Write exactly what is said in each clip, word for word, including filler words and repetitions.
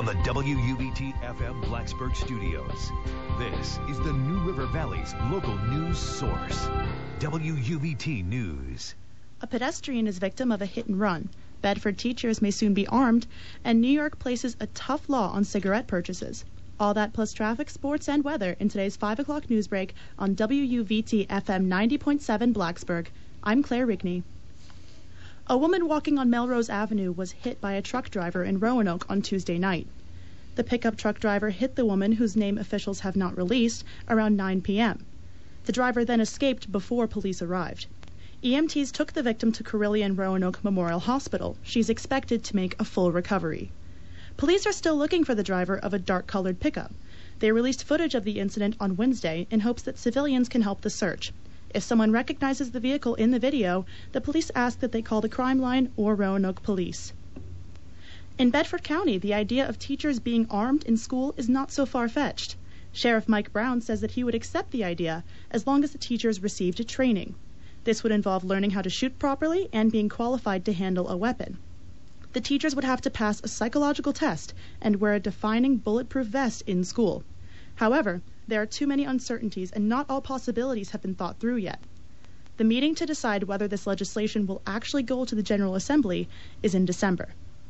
From the W U V T F M Blacksburg studios, this is the New River Valley's local news source, W U V T News. A pedestrian is victim of a hit and run. Bedford teachers may soon be armed, and New York places a tough law on cigarette purchases. All that plus traffic, sports, and weather in today's five o'clock news break on W U V T F M ninety point seven Blacksburg. I'm Claire Rigney. A woman walking on Melrose Avenue was hit by a truck driver in Roanoke on Tuesday night. The pickup truck driver hit the woman, whose name officials have not released, around nine p.m. The driver then escaped before police arrived. E M Ts took the victim to Carilion Roanoke Memorial Hospital. She's expected to make a full recovery. Police are still looking for the driver of a dark-colored pickup. They released footage of the incident on Wednesday in hopes that civilians can help the search. If someone recognizes the vehicle in the video, the police ask that they call the crime line or Roanoke Police. In Bedford County, the idea of teachers being armed in school is not so far-fetched. Sheriff Mike Brown says that he would accept the idea as long as the teachers received training. This would involve learning how to shoot properly and being qualified to handle a weapon. The teachers would have to pass a psychological test and wear a defining bulletproof vest in school. However, there are too many uncertainties and not all possibilities have been thought through yet. The meeting to decide whether this legislation will actually go to the General Assembly is in December.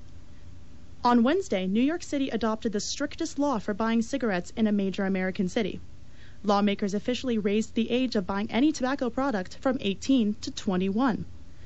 On Wednesday, New York City adopted the strictest law for buying cigarettes in a major American city. Lawmakers officially raised the age of buying any tobacco product from eighteen to twenty-one.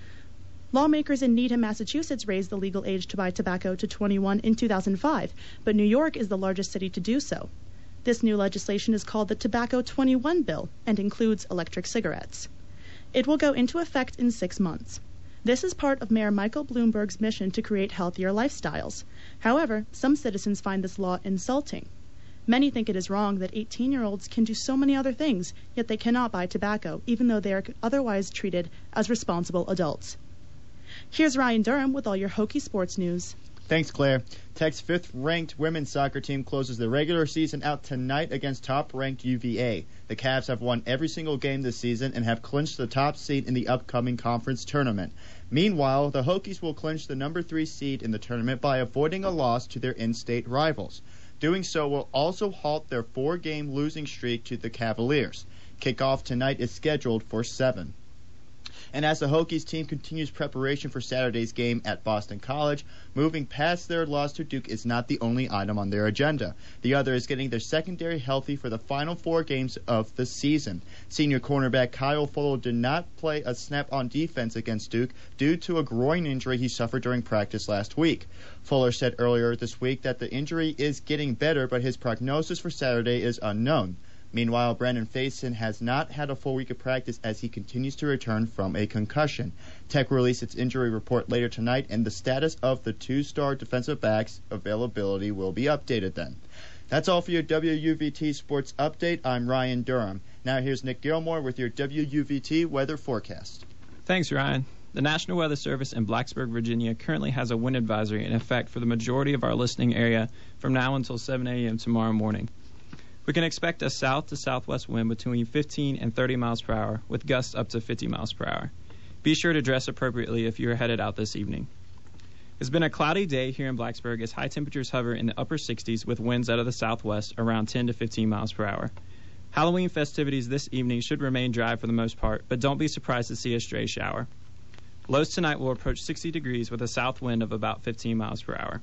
Lawmakers in Needham, Massachusetts raised the legal age to buy tobacco to twenty-one in two thousand five, but New York is the largest city to do so. This new legislation is called the Tobacco twenty-one Bill and includes electric cigarettes. It will go into effect in six months. This is part of Mayor Michael Bloomberg's mission to create healthier lifestyles. However, some citizens find this law insulting. Many think it is wrong that eighteen-year-olds can do so many other things, yet they cannot buy tobacco, even though they are otherwise treated as responsible adults. Here's Ryan Durham with all your Hokie sports news. Thanks, Claire. Tech's fifth-ranked women's soccer team closes the regular season out tonight against top-ranked U V A. The Cavs have won every single game this season and have clinched the top seed in the upcoming conference tournament. Meanwhile, the Hokies will clinch the number three seed in the tournament by avoiding a loss to their in-state rivals. Doing so will also halt their four-game losing streak to the Cavaliers. Kickoff tonight is scheduled for seven. And as the Hokies team continues preparation for Saturday's game at Boston College, moving past their loss to Duke is not the only item on their agenda. The other is getting their secondary healthy for the final four games of the season. Senior cornerback Kyle Fuller did not play a snap on defense against Duke due to a groin injury he suffered during practice last week. Fuller said earlier this week that the injury is getting better, but his prognosis for Saturday is unknown. Meanwhile, Brandon Faison has not had a full week of practice as he continues to return from a concussion. Tech will release its injury report later tonight, and the status of the two-star defensive backs' availability will be updated then. That's all for your W U V T Sports Update. I'm Ryan Durham. Now here's Nick Gilmore with your W U V T weather forecast. Thanks, Ryan. The National Weather Service in Blacksburg, Virginia currently has a wind advisory in effect for the majority of our listening area from now until seven a.m. tomorrow morning. We can expect a south to southwest wind between fifteen and thirty miles per hour, with gusts up to fifty miles per hour. Be sure to dress appropriately if you are headed out this evening. It's been a cloudy day here in Blacksburg as high temperatures hover in the upper sixties with winds out of the southwest around ten to fifteen miles per hour. Halloween festivities this evening should remain dry for the most part, but don't be surprised to see a stray shower. Lows tonight will approach sixty degrees with a south wind of about fifteen miles per hour.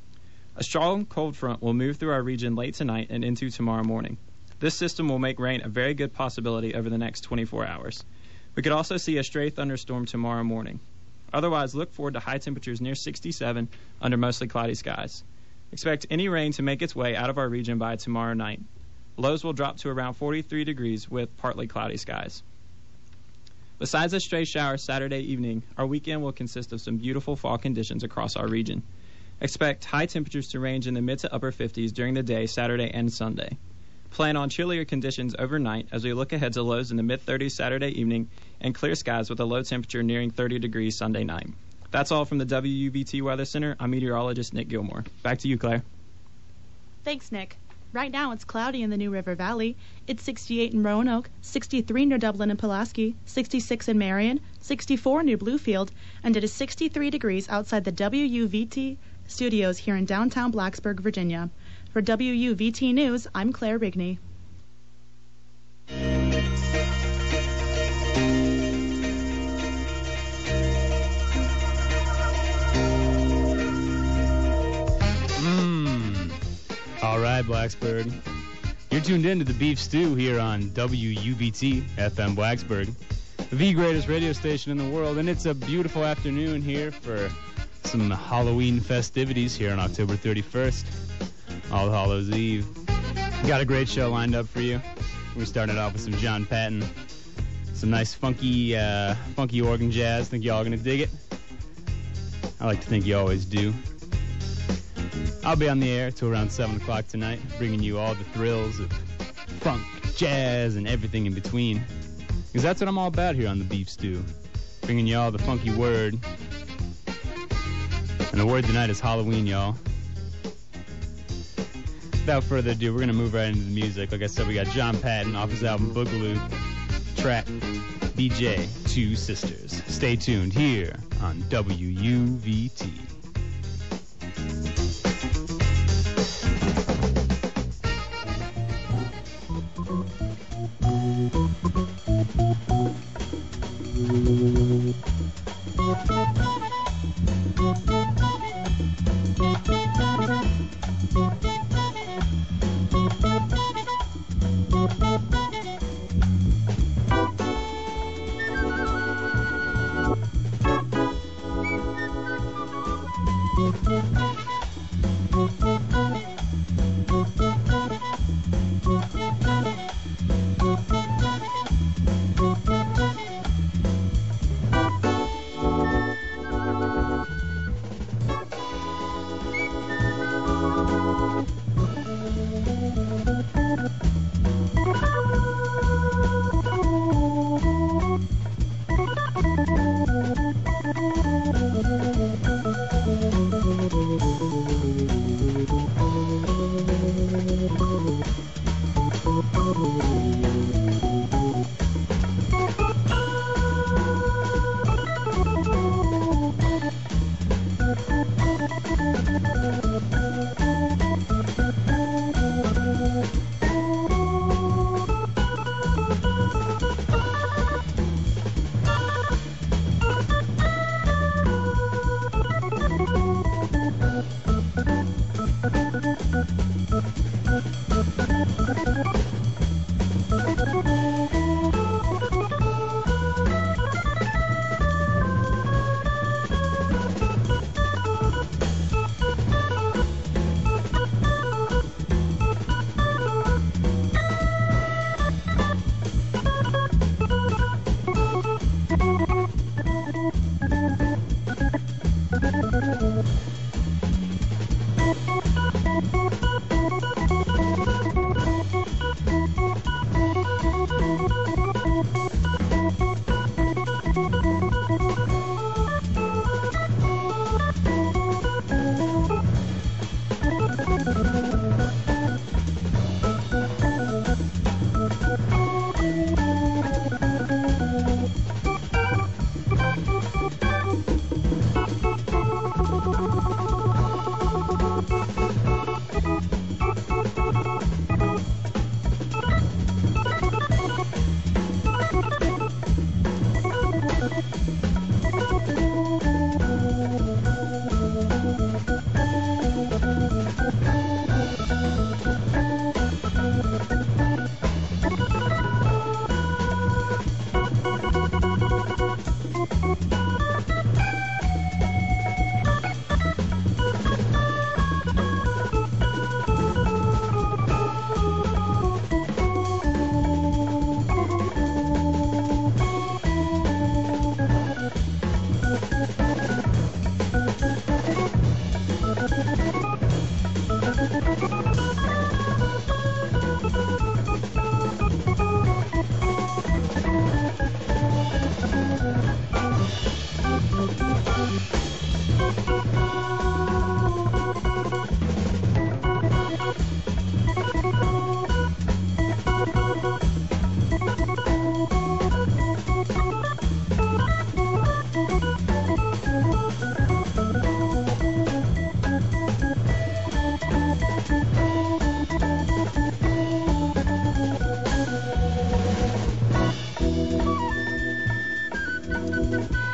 A strong cold front will move through our region late tonight and into tomorrow morning. This system will make rain a very good possibility over the next twenty-four hours. We could also see a stray thunderstorm tomorrow morning. Otherwise, look forward to high temperatures near sixty-seven under mostly cloudy skies. Expect any rain to make its way out of our region by tomorrow night. Lows will drop to around forty-three degrees with partly cloudy skies. Besides a stray shower Saturday evening, our weekend will consist of some beautiful fall conditions across our region. Expect high temperatures to range in the mid to upper fifties during the day, Saturday and Sunday. Plan on chillier conditions overnight as we look ahead to lows in the mid-thirties Saturday evening and clear skies with a low temperature nearing thirty degrees Sunday night. That's all from the W U V T Weather Center. I'm meteorologist Nick Gilmore. Back to you, Claire. Thanks, Nick. Right now it's cloudy in the New River Valley. It's sixty-eight in Roanoke, sixty-three near Dublin and Pulaski, sixty-six in Marion, sixty-four near Bluefield, and it is sixty-three degrees outside the W U V T studios here in downtown Blacksburg, Virginia. For W U V T News, I'm Claire Rigney. Mmm. All right, Blacksburg. You're tuned in to the Beef Stew here on W U V T F M Blacksburg, the greatest radio station in the world, and it's a beautiful afternoon here for some Halloween festivities here on October thirty-first, All Hallows Eve. Got a great show lined up for you. We're starting it off with some John Patton, some nice funky, uh, funky organ jazz. Think y'all gonna dig it? I like to think you always do. I'll be on the air till around seven o'clock tonight, bringing you all the thrills of funk, jazz, and everything in between. Because that's what I'm all about here on the Beef Stew, bringing you all the funky word. And the word tonight is Halloween, y'all. Without further ado, we're going to move right into the music. Like I said, we got John Patton off his album Boogaloo, track B J, Two Sisters. Stay tuned here on W U V T.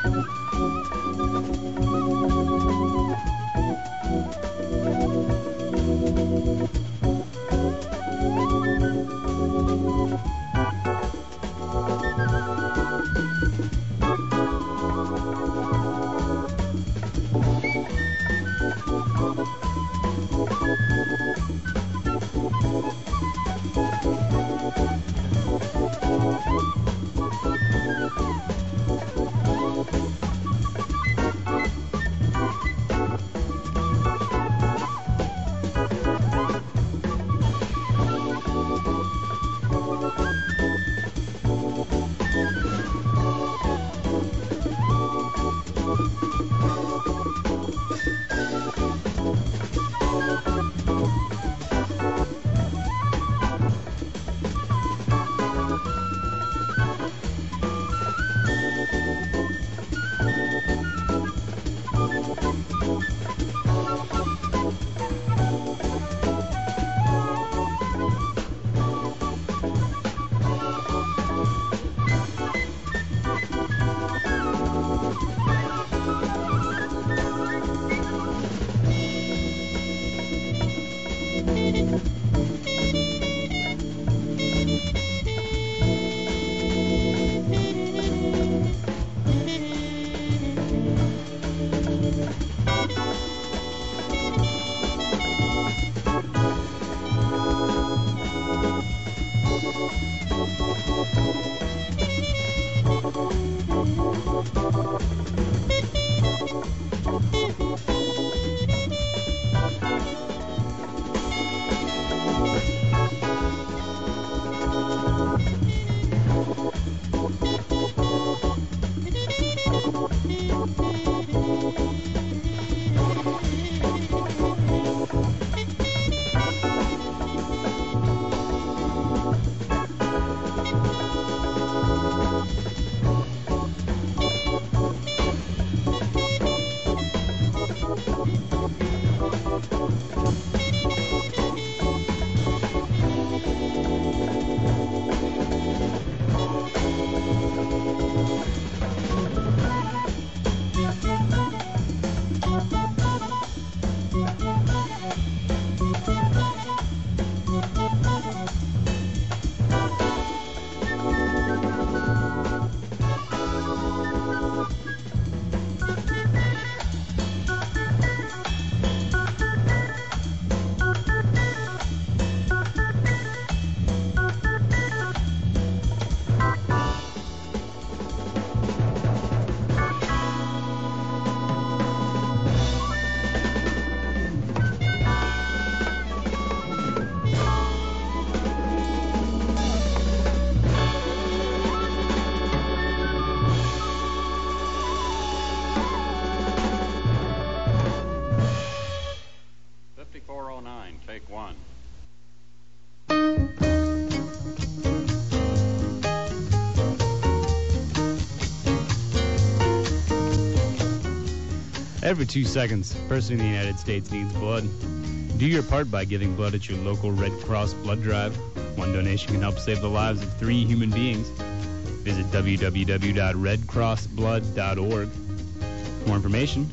Every two seconds, a person in the United States needs blood. Do your part by giving blood at your local Red Cross blood drive. One donation can help save the lives of three human beings. Visit w w w dot red cross blood dot org. For more information,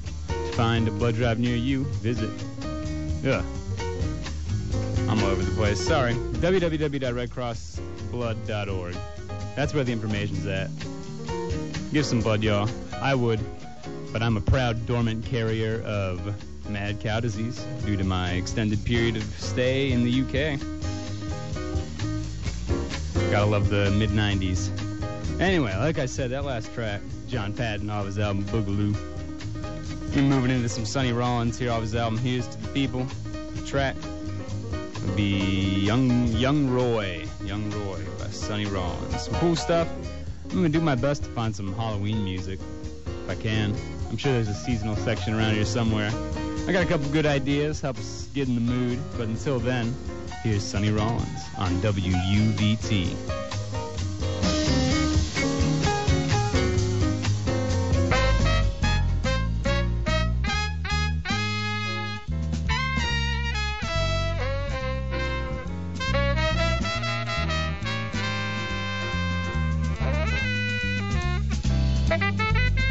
to find a blood drive near you, visit... Ugh. I'm all over the place. Sorry. w w w dot red cross blood dot org. That's where the information's at. Give some blood, y'all. I would. But I'm a proud dormant carrier of mad cow disease due to my extended period of stay in the U K. Gotta love the mid nineties. Anyway, like I said, that last track, John Patton off his album Boogaloo. We're moving into some Sonny Rollins here off his album Here's to the People. The track would be Young Young Roy. Young Roy by Sonny Rollins. Some cool stuff. I'm gonna do my best to find some Halloween music if I can. I'm sure there's a seasonal section around here somewhere. I got a couple good ideas, help us get in the mood. But until then, here's Sonny Rollins on W U V T. Thank you.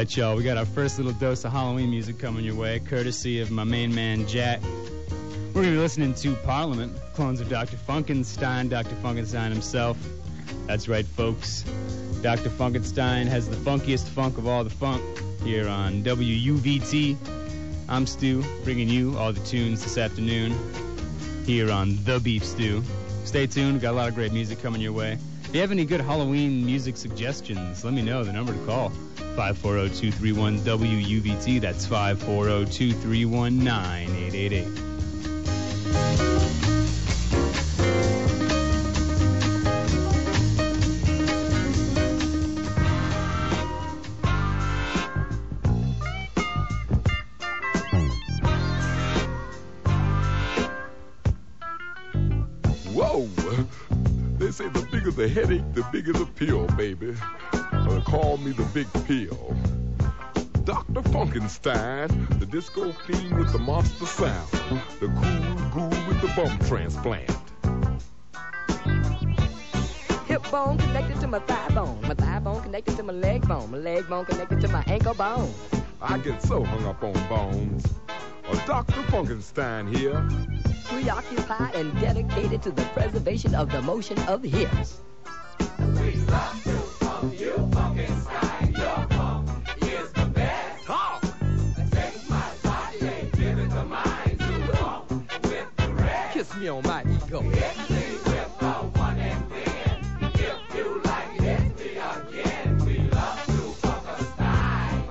right, y'all. We got our first little dose of Halloween music coming your way, courtesy of my main man, Jack. We're going to be listening to Parliament, clones of Doctor Funkenstein, Doctor Funkenstein himself. That's right, folks. Doctor Funkenstein has the funkiest funk of all the funk here on W U V T. I'm Stu, bringing you all the tunes this afternoon here on The Beef Stew. Stay tuned. We've got a lot of great music coming your way. If you have any good Halloween music suggestions, let me know. The number to call, five four zero, two three one, W U V T. That's five four zero, two three one, nine eight eight eight. Whoa! They say the bigger the headache, the bigger the pill, baby. Uh, call me the big pill. Doctor Funkenstein, the disco fiend with the monster sound. The cool ghoul with the bum transplant. Hip bone connected to my thigh bone. My thigh bone connected to my leg bone. My leg bone connected to my ankle bone. I get so hung up on bones. Uh, Doctor Funkenstein here. Preoccupied and dedicated to the preservation of the motion of hips. We love to funk you, Funkenstein. Your funk is the best. Talk! Take my body and give it to mine to funk with the rest. Kiss me on my ego. Hit me with the one and then. If you like, hit me again. We love to funk a style.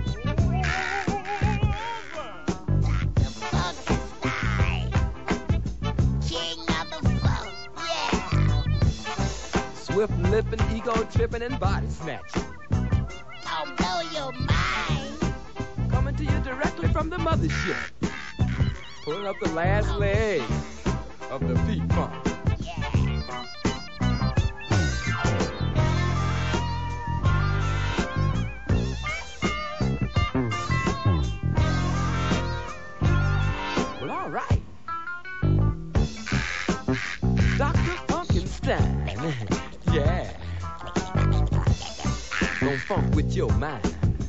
Swift lipping, ego tripping, and body snatching. Don't blow your mind. Coming to you directly from the mothership. Pulling up the last leg of the feet funk. Well, all right. Doctor Funkenstein. Yeah. Don't funk with your mind.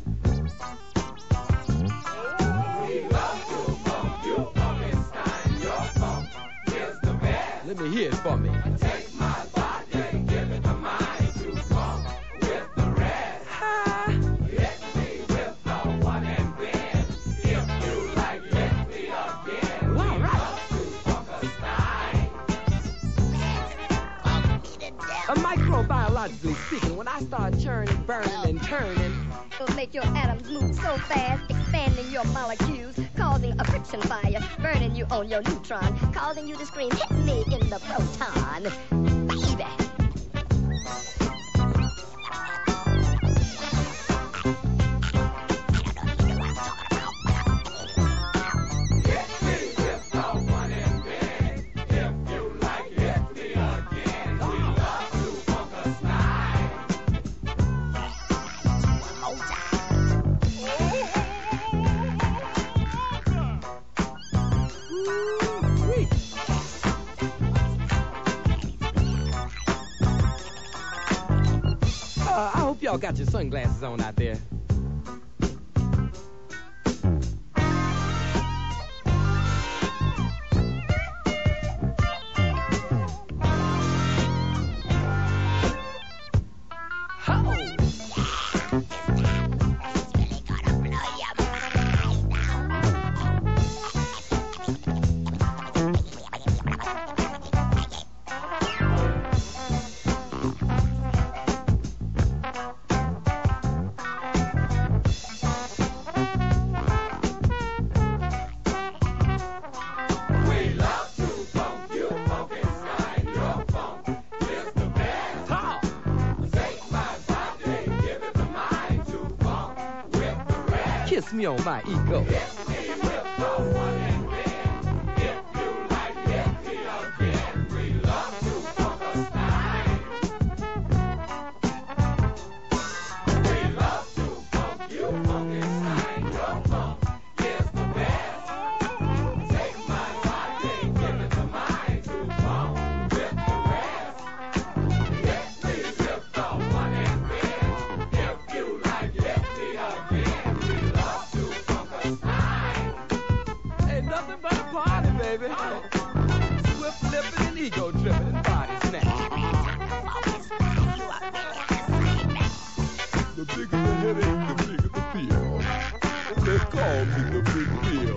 We love to funk you, Funkenstein. Your funk is the best. Let me hear it for me. Take my body and give it to mine to funk with the rest. Ah. Hit me with the one and then. If you like, hit me again. Well, all We right. love to funk a style. A microbiologically speaking, when I start churning, burning, and turning, It'll make your atoms move so fast, expanding your molecules, causing a friction fire, burning you on your neutron, causing you to scream, hit me in the proton. Baby. Hit me with the one and then. If you like, hit me again. We love to funk a style. Woo-wee. Uh, I hope y'all got your sunglasses on out there. Ho! We love to funk you, Funkenstein. Your funk is the best. Talk! Take my body and give it to mine to funk with the rest. Kiss me on my ego. Hit me with the one and then. If you like, hit me again. We love to funk a style. We love to funk you, Funkenstein. Your funk is the best. Take my body and give it to mine to funk with the rest. Hit me with the one and then. If you like, hit me again. baby. Swift flipping and ego tripping and body snatching. The bigger the headache, the bigger the pill. They call me the big pill.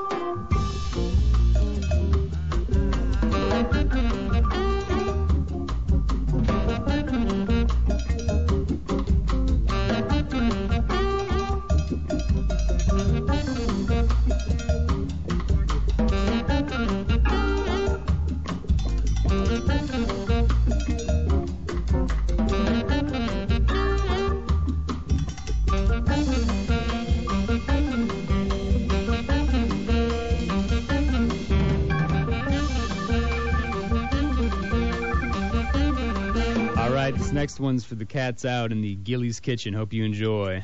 This next one's for the cats out in the Gillies Kitchen. Hope you enjoy.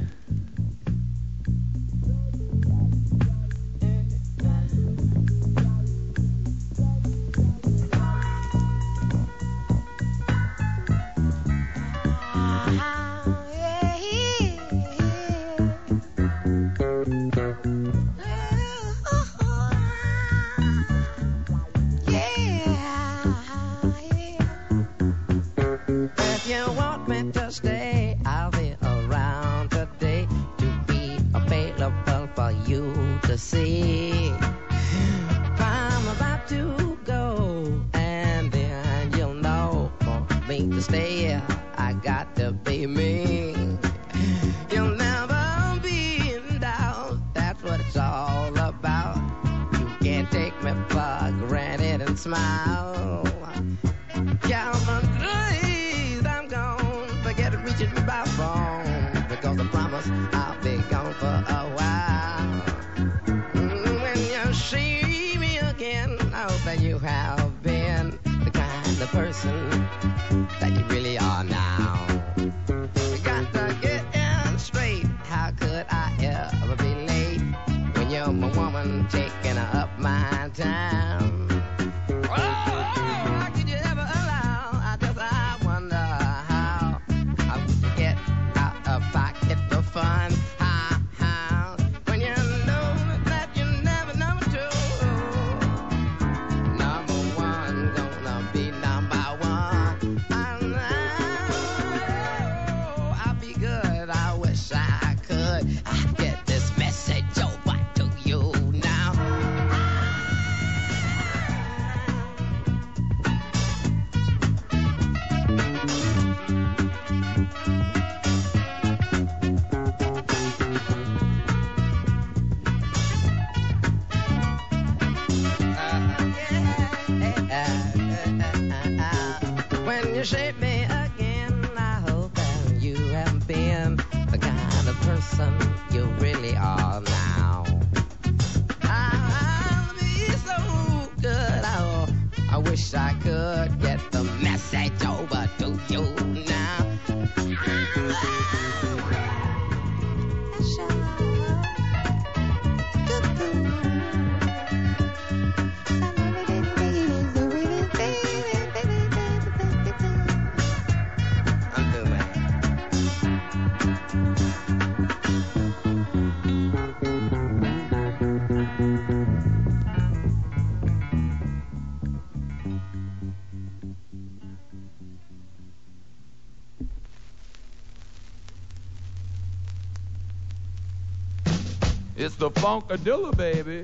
It's the Funkadilla, baby.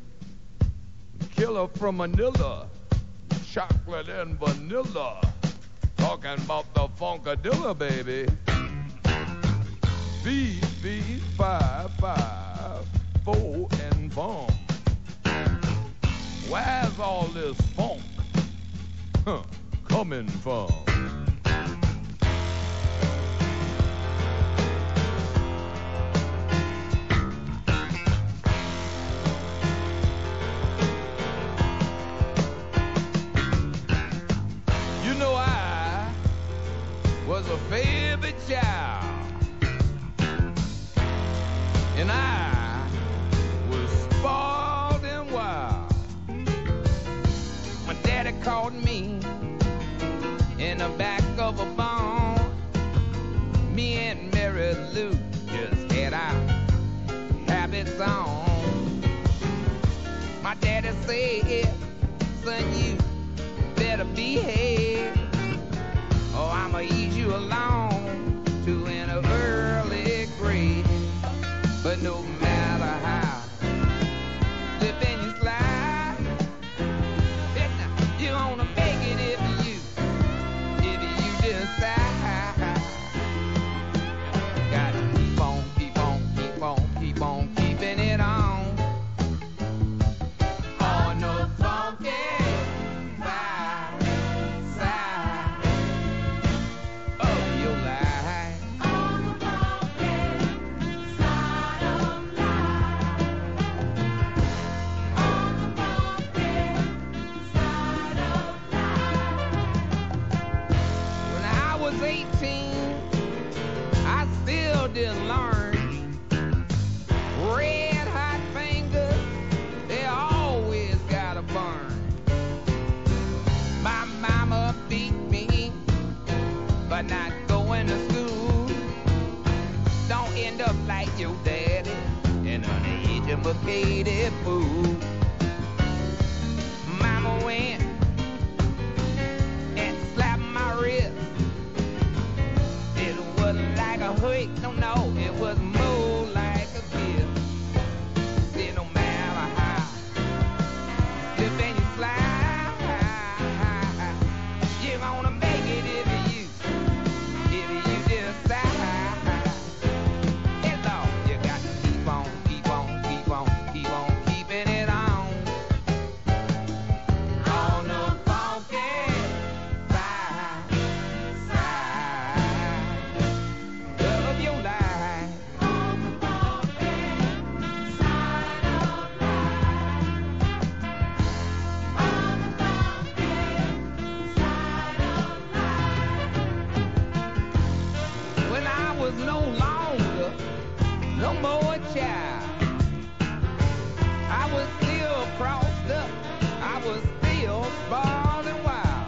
Killer from Manila. Chocolate and vanilla. Talking about the Funkadilla, baby. B, B, five, five, four, and bum. Where's all this funk huh, coming from? Was a favorite child, and I was spoiled and wild. My daddy caught me in the back of a barn. Me and Mary Lou just had our habits on. My daddy said, son, you better behave, or I'ma ease you along to an early grave. But no matter how, living crossed up, I was still balling wild.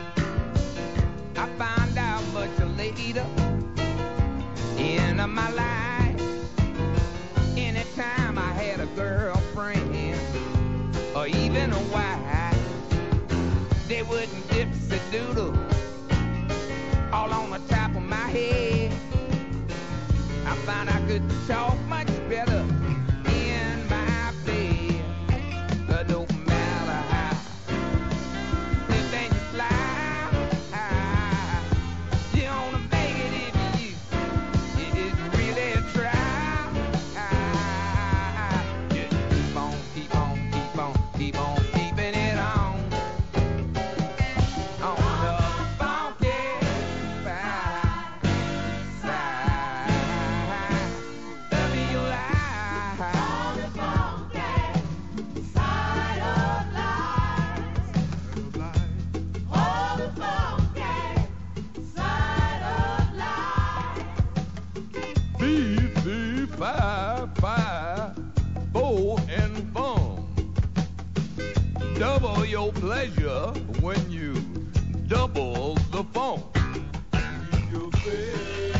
I found out much later in my life. Anytime I had a girlfriend or even a wife, they wouldn't dipsy doodle all on the top of my head. I found I could talk much better in my bed. But no matter how the things fly, you wanna make it if you, you just really try. Just keep on, keep on, keep on, keep on, keeping it on. On the funky side of your life. On the funky side of life. On the funky side of life. Beef, beef, five, five, four, and fun. Double your pleasure when you double the funk. You say